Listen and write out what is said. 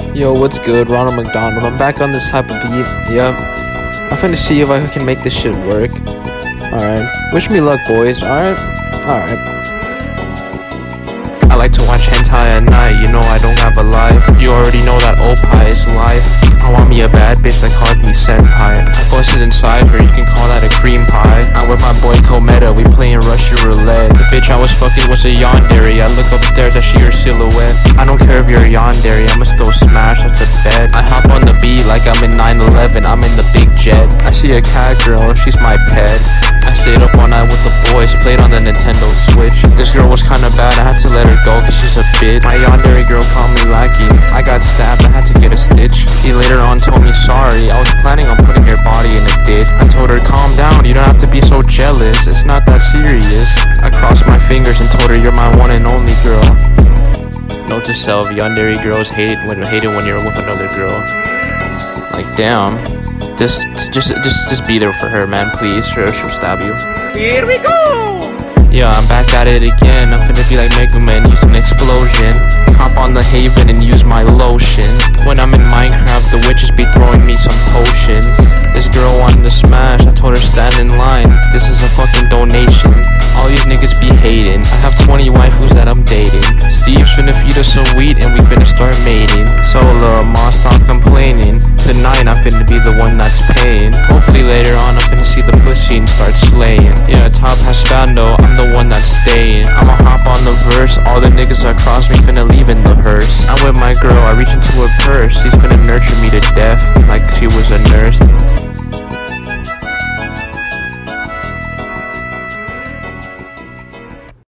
Yo, what's good? Ronald McDonald. I'm back on this type of beat. Yep. I'm finna see if I can make this shit work. Alright. Wish me luck, boys. Alright? Alright. I like to watch hentai at night, you know I don't have a life. You already know that Opie is life. I want me a bad bitch that calls me senpai. I busted inside her, you can call that a cream pie. I'm with my boy Kometa, we playing Russian roulette. The bitch I was fucking was a yandere. I look upstairs, I see her silhouette. I don't care if you're a yandere, I'ma still smash, that's a bet. I hop on the beat like I'm in 9/11, I'm in the big jet. I see a cat girl, she's my pet. I stayed up all night with the boys, played on the Nintendo Switch. This girl was kinda bad, I had to let her go cause she's a bitch. My yandere girl called me lacking. I got stabbed, I had to get a stitch. She later on told me sorry, I was planning on putting her body in a ditch. I told her calm down, you don't have to be so jealous, it's not that serious. I crossed my fingers and told her you're my one and only girl. Note to self, yandere girls hate it when you're with another girl. Like damn. Just be there for her, man, please. She'll stab you. Here we go! Yeah, I'm back at it again. I'm finna be like Mega Man, use an explosion. Hop on the Haven and use my lotion. When I'm in Minecraft, the witches be throwing me some potions. This girl wanted to smash, I told her stand in line. This is a fucking donation. All these niggas be hating. I have 20 waifus that I'm dating. Steve's finna feed us some wheat and we finna start mating. So Ma, stop complaining. Tonight I'm finna be the one that's paying. Hopefully later on I'm finna see the pussy and start slaying. Yeah, top Haspando, I'm the one that's staying. I'ma hop on the verse, all the niggas that cross me finna leave in the hearse. I'm with my girl, I reach into her purse. She's finna nurture me to death like she was a nurse.